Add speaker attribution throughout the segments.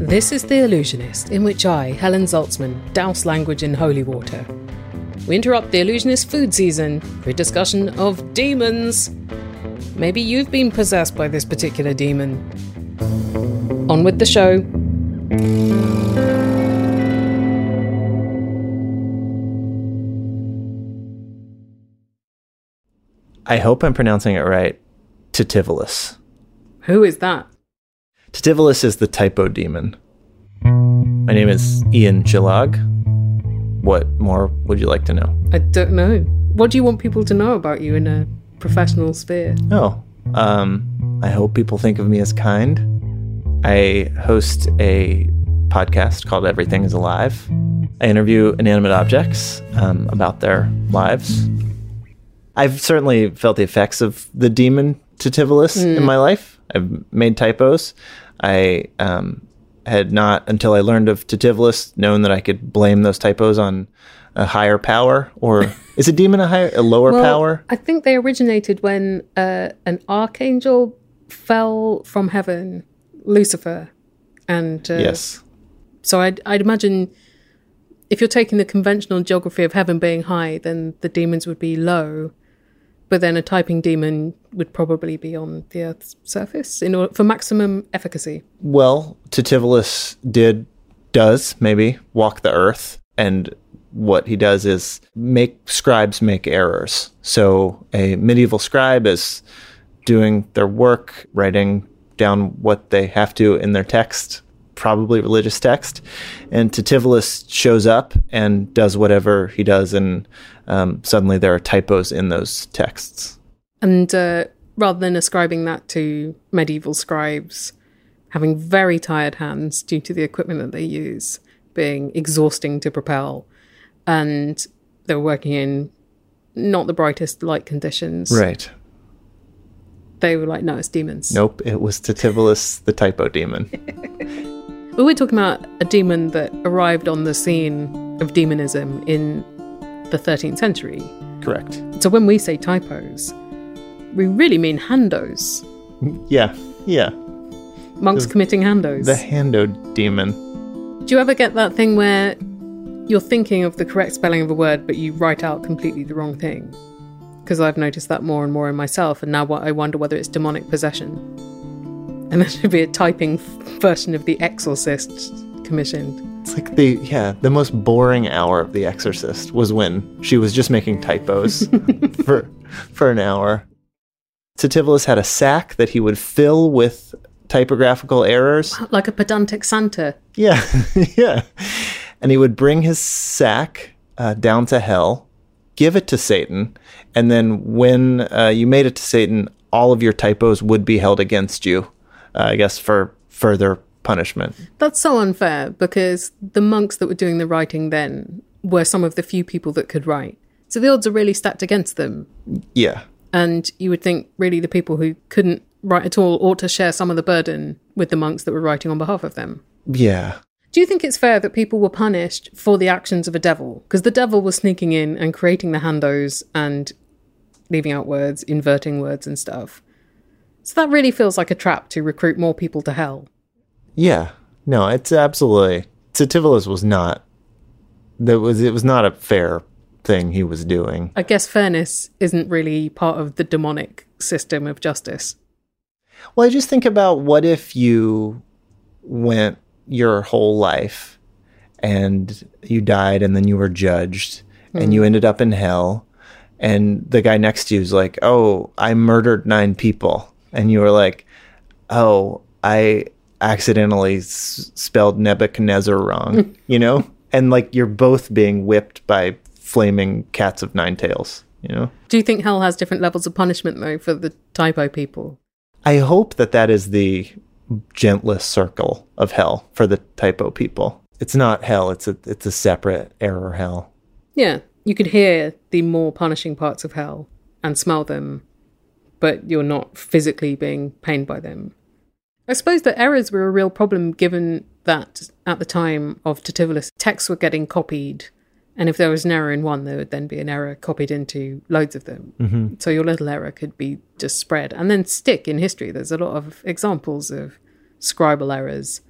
Speaker 1: This is The Illusionist, in which I, Helen Zaltzman, douse language in holy water. We interrupt The Illusionist food season for a discussion of demons. Maybe you've been possessed by this particular demon. On with the show.
Speaker 2: I hope I'm pronouncing it right. Titivolus.
Speaker 1: Who is that?
Speaker 2: Titivolus is the typo demon. My name is Ian Gillag. What more would you like to know?
Speaker 1: I don't know. What do you want people to know about you in a professional sphere?
Speaker 2: I hope people think of me as kind. I host a podcast called Everything is Alive. I interview inanimate objects about their lives. I've certainly felt the effects of the demon Titivolus in my life. I've made typos. I had not, until I learned of Titivolus, known that I could blame those typos on a higher power. Or is a demon a lower power?
Speaker 1: I think they originated when an archangel fell from heaven, Lucifer. And
Speaker 2: yes.
Speaker 1: So I'd imagine if you're taking the conventional geography of heaven being high, then the demons would be low. But then a typing demon would probably be on the Earth's surface in order for maximum efficacy.
Speaker 2: Well, Titivolus does maybe walk the earth, and what he does is scribes make errors. So a medieval scribe is doing their work, writing down what they have to in their text, probably religious text, and Titivolus shows up and does whatever he does, and suddenly there are typos in those texts.
Speaker 1: And rather than ascribing that to medieval scribes having very tired hands due to the equipment that they use being exhausting to propel, and they're working in not the brightest light conditions.
Speaker 2: Right.
Speaker 1: They were like, no, it's demons.
Speaker 2: Nope, it was Titivolus, the typo demon.
Speaker 1: But we're talking about a demon that arrived on the scene of demonism in the 13th century.
Speaker 2: Correct.
Speaker 1: So when we say typos, we really mean handos.
Speaker 2: Yeah.
Speaker 1: Monks committing handos.
Speaker 2: The hando demon.
Speaker 1: Do you ever get that thing where you're thinking of the correct spelling of a word, but you write out completely the wrong thing? Because I've noticed that more and more in myself, and now I wonder whether it's demonic possession. And there should be a typing version of The Exorcist commissioned.
Speaker 2: It's like the most boring hour of The Exorcist was when she was just making typos for an hour. Titivolus had a sack that he would fill with typographical errors.
Speaker 1: Like a pedantic Santa.
Speaker 2: Yeah, yeah. And he would bring his sack down to hell, give it to Satan, and then when you made it to Satan, all of your typos would be held against you, I guess, for further punishment. That's
Speaker 1: so unfair, because the monks that were doing the writing then were some of the few people that could write. So the odds are really stacked against them.
Speaker 2: Yeah.
Speaker 1: And you would think really the people who couldn't write at all ought to share some of the burden with the monks that were writing on behalf of them.
Speaker 2: Yeah.
Speaker 1: Do you think it's fair that people were punished for the actions of a devil? Because the devil was sneaking in and creating the handos and leaving out words, inverting words and stuff. So that really feels like a trap to recruit more people to hell.
Speaker 2: Yeah. No, it's absolutely... Titivolus was not... It was not a fair thing he was doing.
Speaker 1: I guess fairness isn't really part of the demonic system of justice.
Speaker 2: Well, I just think about what if you went your whole life and you died and then you were judged and you ended up in hell, and the guy next to you is like, oh, I murdered 9 people. And you were like, oh, I accidentally spelled Nebuchadnezzar wrong, you know? And like you're both being whipped by flaming cats of 9 tails, you know?
Speaker 1: Do you think hell has different levels of punishment, though, for the typo people?
Speaker 2: I hope that is the gentlest circle of hell for the typo people. It's not hell, it's a separate error hell.
Speaker 1: Yeah, you could hear the more punishing parts of hell and smell them, but you're not physically being pained by them. I suppose that errors were a real problem, given that at the time of Titivolus, texts were getting copied, and if there was an error in one, there would then be an error copied into loads of them. Mm-hmm. So your little error could be just spread and then stick in history. There's a lot of examples of scribal errors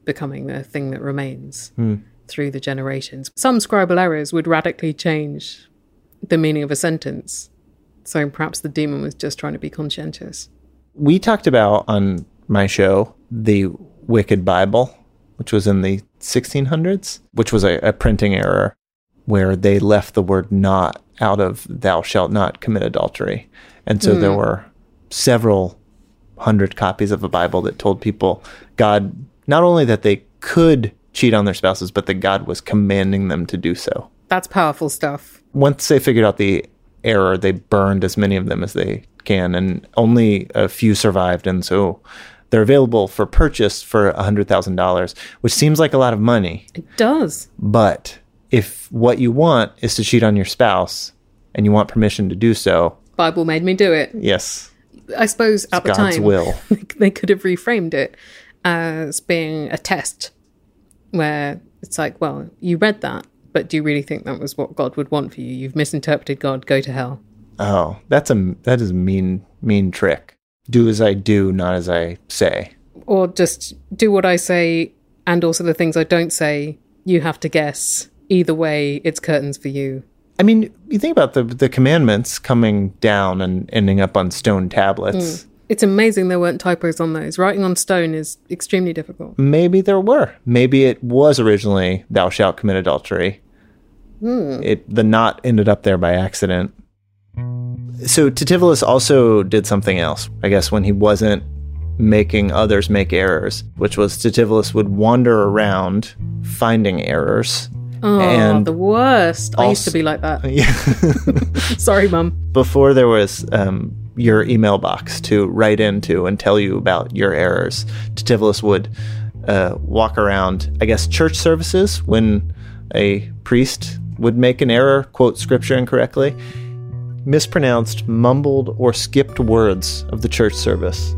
Speaker 1: becoming the thing that remains through the generations. Some scribal errors would radically change the meaning of a sentence. So perhaps the demon was just trying to be conscientious.
Speaker 2: We talked about on my show the Wicked Bible, which was in the 1600s, which was a printing error where they left the word not out of thou shalt not commit adultery. And so there were several hundred copies of the Bible that told people God, not only that they could cheat on their spouses, but that God was commanding them to do so.
Speaker 1: That's powerful stuff.
Speaker 2: Once they figured out the error, they burned as many of them as they can, and only a few survived. And so they're available for purchase for $100,000, which seems like a lot of money.
Speaker 1: It does. But
Speaker 2: if what you want is to cheat on your spouse and you want permission to do so,
Speaker 1: Bible made me do it.
Speaker 2: Yes.
Speaker 1: I suppose at the
Speaker 2: God's
Speaker 1: time,
Speaker 2: will.
Speaker 1: They could have reframed it as being a test where it's like, well, you read that, but do you really think that was what God would want for you? You've misinterpreted God, go to hell.
Speaker 2: Oh, that is a mean trick. Do as I do, not as I say.
Speaker 1: Or just do what I say and also the things I don't say. You have to guess. Either way, it's curtains for you.
Speaker 2: I mean, you think about the commandments coming down and ending up on stone tablets.
Speaker 1: It's amazing there weren't typos on those. Writing on stone is extremely difficult.
Speaker 2: Maybe there were. Maybe it was originally thou shalt commit adultery. The not ended up there by accident. So Titivilus also did something else, I guess, when he wasn't making others make errors, which was Titivilus would wander around finding errors.
Speaker 1: Oh,
Speaker 2: and
Speaker 1: the worst. I used to be like that.
Speaker 2: Yeah.
Speaker 1: Sorry, Mum.
Speaker 2: Before there was your email box to write into and tell you about your errors, Titivilus would walk around, I guess, church services when a priest would make an error, quote scripture incorrectly, mispronounced, mumbled, or skipped words of the church service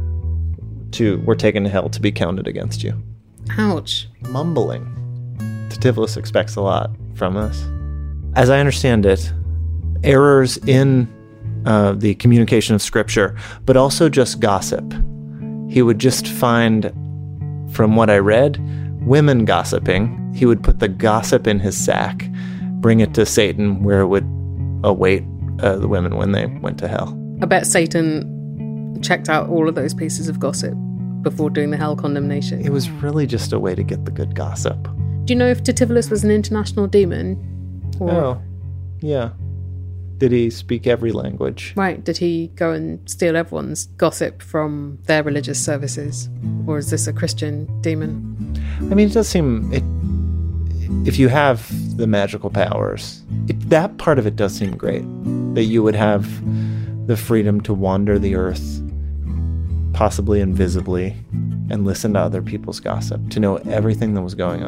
Speaker 2: were taken to hell to be counted against you.
Speaker 1: Ouch.
Speaker 2: Mumbling. Titivilus expects a lot from us. As I understand it, errors in the communication of scripture, but also just gossip. He would just find, from what I read, women gossiping. He would put the gossip in his sack, bring it to Satan, where it would await the women when they went to hell.
Speaker 1: I bet Satan checked out all of those pieces of gossip before doing the hell condemnation.
Speaker 2: It was really just a way to get the good gossip.
Speaker 1: Do you know if Titivilus was an international demon?
Speaker 2: Oh, yeah. Did he speak every language?
Speaker 1: Right. Did he go and steal everyone's gossip from their religious services? Or is this a Christian demon?
Speaker 2: I mean, it does seem... if you have the magical powers, that part of it does seem great. That you would have the freedom to wander the earth, possibly invisibly, and listen to other people's gossip, to know everything that was going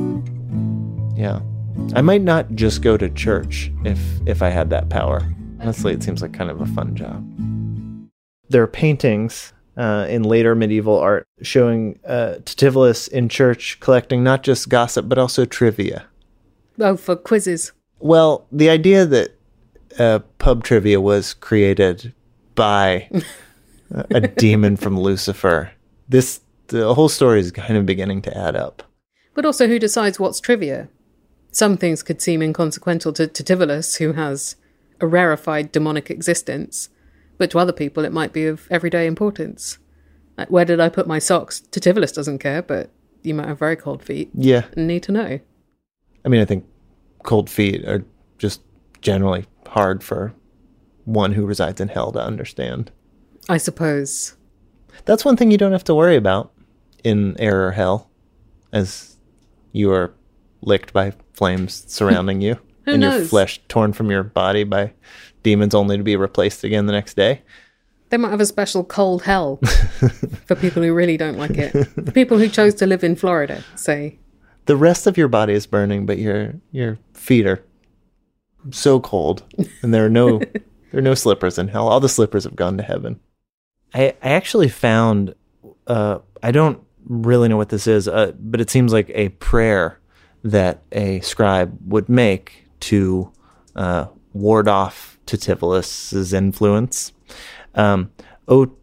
Speaker 2: on. Yeah. I might not just go to church if I had that power. Honestly, it seems like kind of a fun job. There are paintings in later medieval art showing Titivilus in church collecting not just gossip, but also trivia.
Speaker 1: Oh, for quizzes.
Speaker 2: Well, the idea that pub trivia was created by a demon from Lucifer, the whole story is kind of beginning to add up.
Speaker 1: But also, who decides what's trivia? Some things could seem inconsequential to Titivilus, who has a rarefied demonic existence, but to other people it might be of everyday importance. Like, where did I put my socks? Titivilus doesn't care, but you might have very cold feet.
Speaker 2: Yeah.
Speaker 1: And need to know.
Speaker 2: I mean, I think cold feet are just generally hard for one who resides in hell to understand.
Speaker 1: I suppose.
Speaker 2: That's one thing you don't have to worry about in error hell, as you are licked by flames surrounding you.
Speaker 1: Who
Speaker 2: and
Speaker 1: knows?
Speaker 2: Your flesh torn from your body by demons only to be replaced again the next day.
Speaker 1: They might have a special cold hell for people who really don't like it. For people who chose to live in Florida, say.
Speaker 2: The rest of your body is burning, but your feet are so cold. And there are no slippers in hell. All the slippers have gone to heaven. I actually found, I don't really know what this is, but it seems like a prayer that a scribe would make to ward off Titivilus's influence. O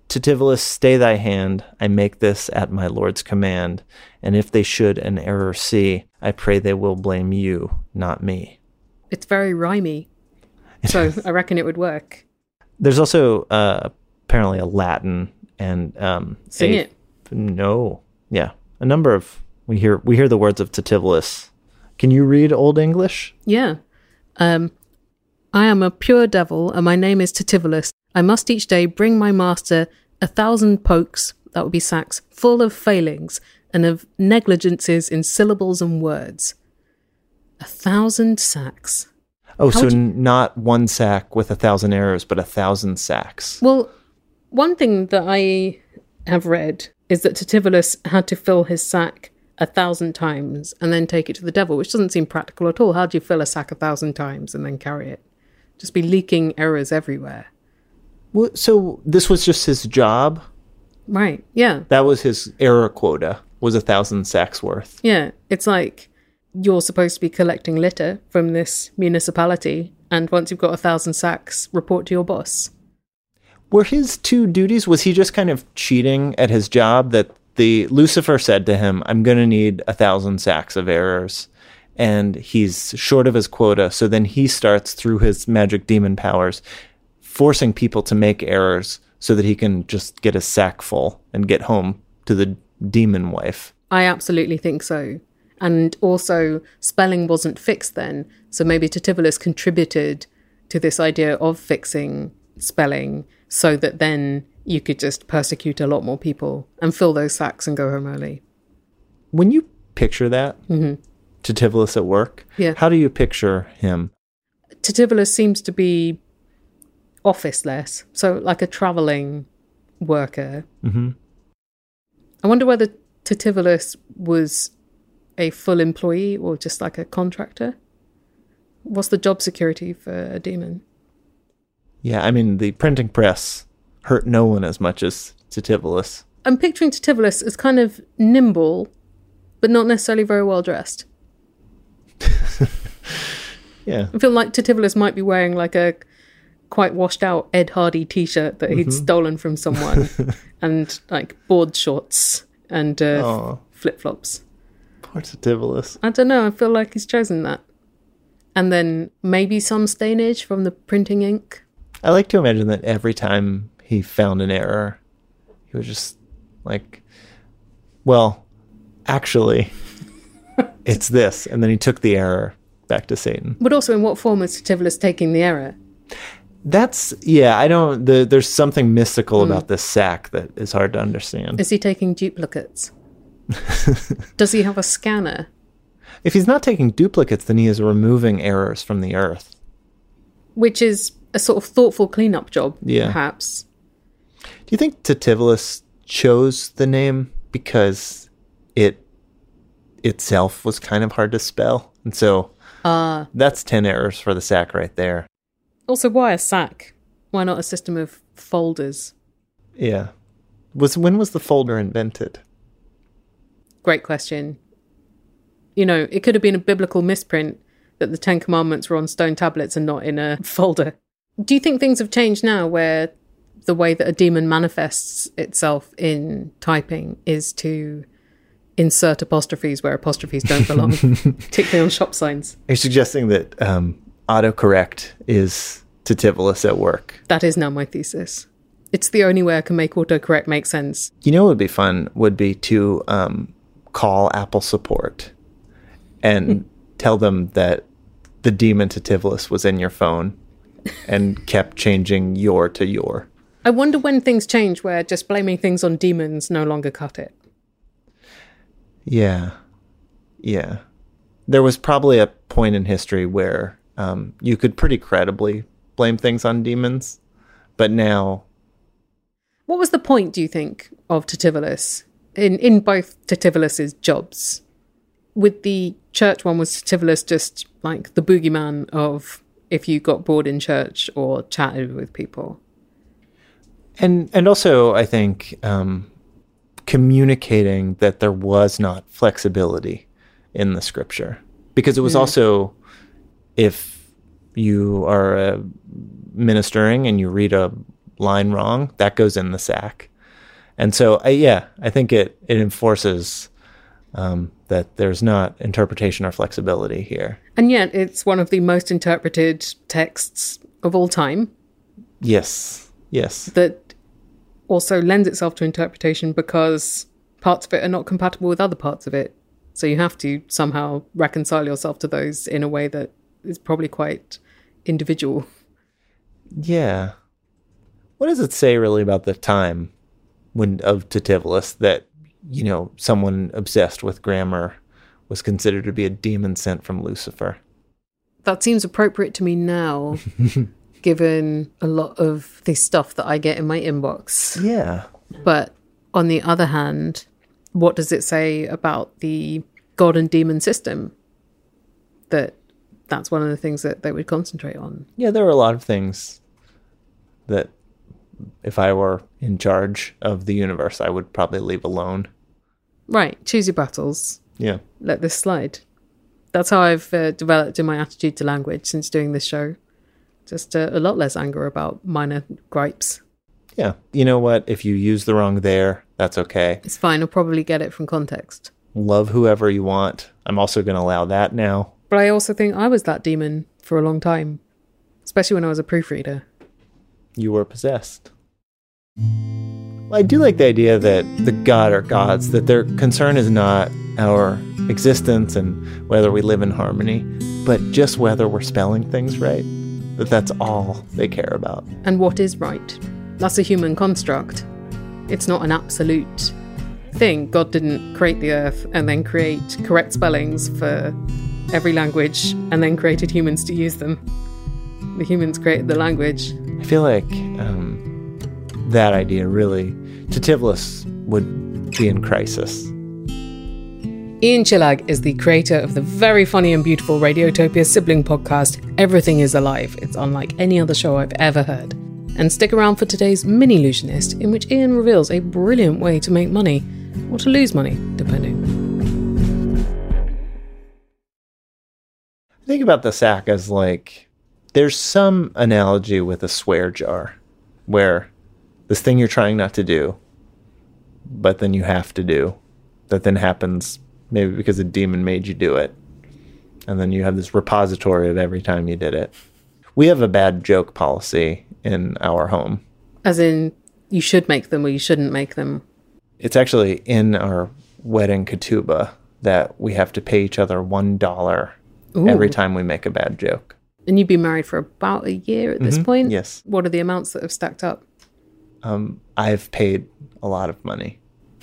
Speaker 2: Titivilus, stay thy hand. I make this at my lord's command. And if they should an error see, I pray they will blame you, not me.
Speaker 1: It's very rhymey, so I reckon it would work.
Speaker 2: There's also apparently a Latin and
Speaker 1: Sing it.
Speaker 2: No, yeah, a number of we hear the words of Titivilus. Can you read Old English?
Speaker 1: Yeah. I am a pure devil, and my name is Titivilus. I must each day bring my master 1,000 pokes, that would be sacks, full of failings and of negligences in syllables and words. 1,000 sacks.
Speaker 2: Oh, so not one sack with 1,000 errors, but 1,000 sacks.
Speaker 1: Well, one thing that I have read is that Titivilus had to fill his sack 1,000 times and then take it to the devil, which doesn't seem practical at all. How do you fill a sack 1,000 times and then carry it? Just be leaking errors everywhere.
Speaker 2: Well, so this was just his job?
Speaker 1: Right, yeah.
Speaker 2: That was his error quota, was 1,000 sacks worth.
Speaker 1: Yeah, it's like you're supposed to be collecting litter from this municipality, and once you've got 1,000 sacks, report to your boss.
Speaker 2: Were his two duties, was he just kind of cheating at his job that Lucifer said to him, I'm going to need 1,000 sacks of errors, and he's short of his quota, so then he starts through his magic demon powers forcing people to make errors so that he can just get a sack full and get home to the demon wife.
Speaker 1: I absolutely think so. And also, spelling wasn't fixed then, so maybe Titivilus contributed to this idea of fixing spelling so that then you could just persecute a lot more people and fill those sacks and go home early.
Speaker 2: When you picture that, Titivilus at work, how do you picture him?
Speaker 1: Titivilus seems to be officeless, so like a travelling worker. Mm-hmm. I wonder whether Titivilus was a full employee or just like a contractor. What's the job security for a demon?
Speaker 2: Yeah, I mean, the printing press hurt no one as much as Titivilus.
Speaker 1: I'm picturing Titivilus as kind of nimble, but not necessarily very well dressed.
Speaker 2: Yeah.
Speaker 1: I feel like Titivilus might be wearing like a quite washed out Ed Hardy t-shirt that he'd stolen from someone and like board shorts and flip-flops.
Speaker 2: Poor Titivilus.
Speaker 1: I don't know, I feel like he's chosen that. And then maybe some stainage from the printing ink.
Speaker 2: I like to imagine that every time he found an error, he was just like, well, actually, it's this. And then he took the error back to Satan.
Speaker 1: But also, in what form is Titivilus taking the error?
Speaker 2: There's something mystical about this sack that is hard to understand.
Speaker 1: Is he taking duplicates? Does he have a scanner?
Speaker 2: If he's not taking duplicates, then he is removing errors from the earth.
Speaker 1: Which is a sort of thoughtful cleanup job, perhaps.
Speaker 2: Do you think Titivilus chose the name because it itself was kind of hard to spell? And so that's 10 errors for the sack right there.
Speaker 1: Also, why a sack? Why not a system of folders?
Speaker 2: Yeah. When was the folder invented?
Speaker 1: Great question. You know, it could have been a biblical misprint that the 10 Commandments were on stone tablets and not in a folder. Do you think things have changed now where the way that a demon manifests itself in typing is to insert apostrophes where apostrophes don't belong, particularly on shop signs?
Speaker 2: Are you suggesting that autocorrect is Titivilus at work?
Speaker 1: That is now my thesis. It's the only way I can make autocorrect make sense.
Speaker 2: You know what would be fun would be to call Apple support and tell them that the demon Titivilus was in your phone and kept changing your to your.
Speaker 1: I wonder when things change where just blaming things on demons no longer cut it.
Speaker 2: Yeah. There was probably a point in history where you could pretty credibly blame things on demons, but now...
Speaker 1: What was the point, do you think, of Titivilus in both Titivilus's jobs? With the church one, was Titivilus just like the boogeyman of if you got bored in church or chatted with people?
Speaker 2: And also, I think, communicating that there was not flexibility in the scripture. Because it was also, if you are ministering and you read a line wrong, that goes in the sack. And so, I think it enforces that there's not interpretation or flexibility here.
Speaker 1: And yet it's one of the most interpreted texts of all time.
Speaker 2: Yes.
Speaker 1: That also lends itself to interpretation because parts of it are not compatible with other parts of it. So you have to somehow reconcile yourself to those in a way that is probably quite individual.
Speaker 2: Yeah. What does it say really about the time of Titivolus that, someone obsessed with grammar was considered to be a demon sent from Lucifer?
Speaker 1: That seems appropriate to me now, given a lot of the stuff that I get in my inbox.
Speaker 2: Yeah.
Speaker 1: But on the other hand, what does it say about the god and demon system? That's one of the things that they would concentrate on.
Speaker 2: Yeah, there are a lot of things that if I were in charge of the universe, I would probably leave alone.
Speaker 1: Right. Choose your battles.
Speaker 2: Yeah.
Speaker 1: Let this slide. That's how I've developed in my attitude to language since doing this show. Just a lot less anger about minor gripes.
Speaker 2: Yeah. You know what? If you use the wrong there, that's okay.
Speaker 1: It's fine. I'll probably get it from context.
Speaker 2: Love whoever you want. I'm also going to allow that now.
Speaker 1: But I also think I was that demon for a long time, especially when I was a proofreader.
Speaker 2: You were possessed. Well, I do like the idea that the god or gods, that their concern is not our existence and whether we live in harmony, but just whether we're spelling things right. That's all they care about.
Speaker 1: And what is right? That's a human construct. It's not an absolute thing. God didn't create the earth and then create correct spellings for every language and then created humans to use them. The humans created the language.
Speaker 2: I feel like that idea really, Titivolus would be in crisis.
Speaker 1: Ian Chillag is the creator of the very funny and beautiful Radiotopia sibling podcast, Everything is Alive. It's unlike any other show I've ever heard. And stick around for today's Mini-Lusionist, in which Ian reveals a brilliant way to make money, or to lose money, depending.
Speaker 2: Think about the sack as like, there's some analogy with a swear jar, where this thing you're trying not to do, but then you have to do, that then happens maybe because a demon made you do it. And then you have this repository of every time you did it. We have a bad joke policy in our home.
Speaker 1: As in, you should make them or you shouldn't make them.
Speaker 2: It's actually in our wedding ketubah that we have to pay each other $1 every time we make a bad joke.
Speaker 1: And you've been married for about a year at this point?
Speaker 2: Yes.
Speaker 1: What are the amounts that have stacked up?
Speaker 2: I've paid a lot of money.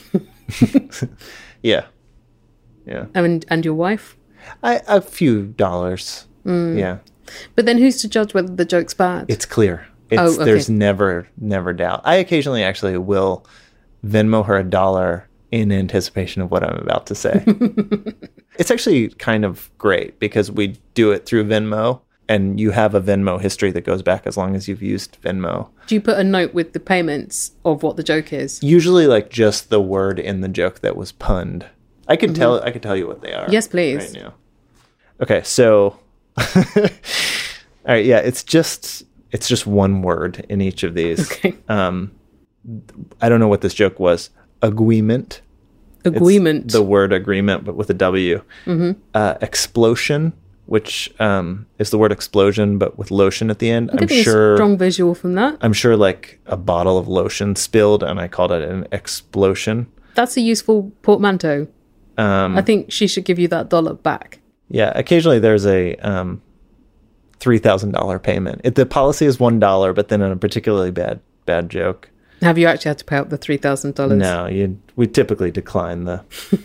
Speaker 2: Yeah.
Speaker 1: And your wife?
Speaker 2: A few dollars. Yeah.
Speaker 1: But then who's to judge whether the joke's bad?
Speaker 2: It's clear.
Speaker 1: Okay.
Speaker 2: There's never doubt. I occasionally actually will Venmo her $1 in anticipation of what I'm about to say. It's actually kind of great because we do it through Venmo, and you have a Venmo history that goes back as long as you've used Venmo.
Speaker 1: Do you put a note with the payments of what the joke is?
Speaker 2: Usually like just the word in the joke that was punned. I could tell you what they are.
Speaker 1: Yes, please.
Speaker 2: Right now. Okay, so all right, yeah, it's just one word in each of these. Okay. I don't know what this joke was. Agreement. It's the word agreement, but with a W. Explosion, which is the word explosion, but with lotion at the end.
Speaker 1: I'm sure a strong visual from that.
Speaker 2: I'm sure like a bottle of lotion spilled, and I called it an explosion. That's
Speaker 1: a useful portmanteau. I think she should give you that $1 back.
Speaker 2: Yeah, occasionally there's a $3,000 payment. The policy is $1, but then in a particularly bad joke.
Speaker 1: Have you actually had to pay out the $3,000?
Speaker 2: No, we typically decline the...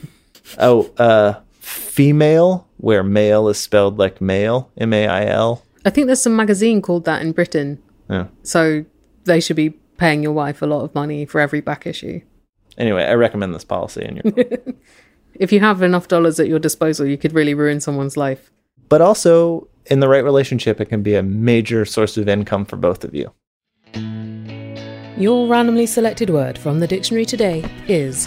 Speaker 2: female, where male is spelled like male, M-A-I-L.
Speaker 1: I think there's some magazine called that in Britain.
Speaker 2: Yeah.
Speaker 1: So they should be paying your wife a lot of money for every back issue.
Speaker 2: Anyway, I recommend this policy in your home.
Speaker 1: If you have enough dollars at your disposal, you could really ruin someone's life.
Speaker 2: But also, in the right relationship, it can be a major source of income for both of you.
Speaker 1: Your randomly selected word from the dictionary today is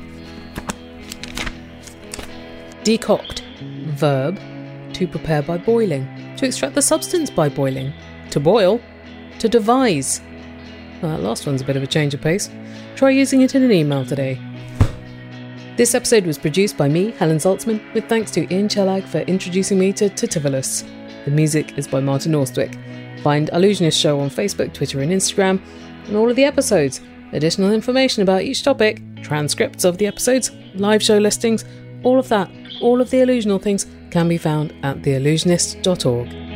Speaker 1: decoct. Verb, to prepare by boiling, to extract the substance by boiling, to boil, to devise. Well, that last one's a bit of a change of pace. Try using it in an email today. This episode was produced by me, Helen Zaltzman, with thanks to Ian Chelag for introducing me to Titivolus. The music is by Martin Orstwick. Find Allusionist Show on Facebook, Twitter and Instagram, and all of the episodes. Additional information about each topic, transcripts of the episodes, live show listings, all of that, all of the Allusional things can be found at theallusionist.org.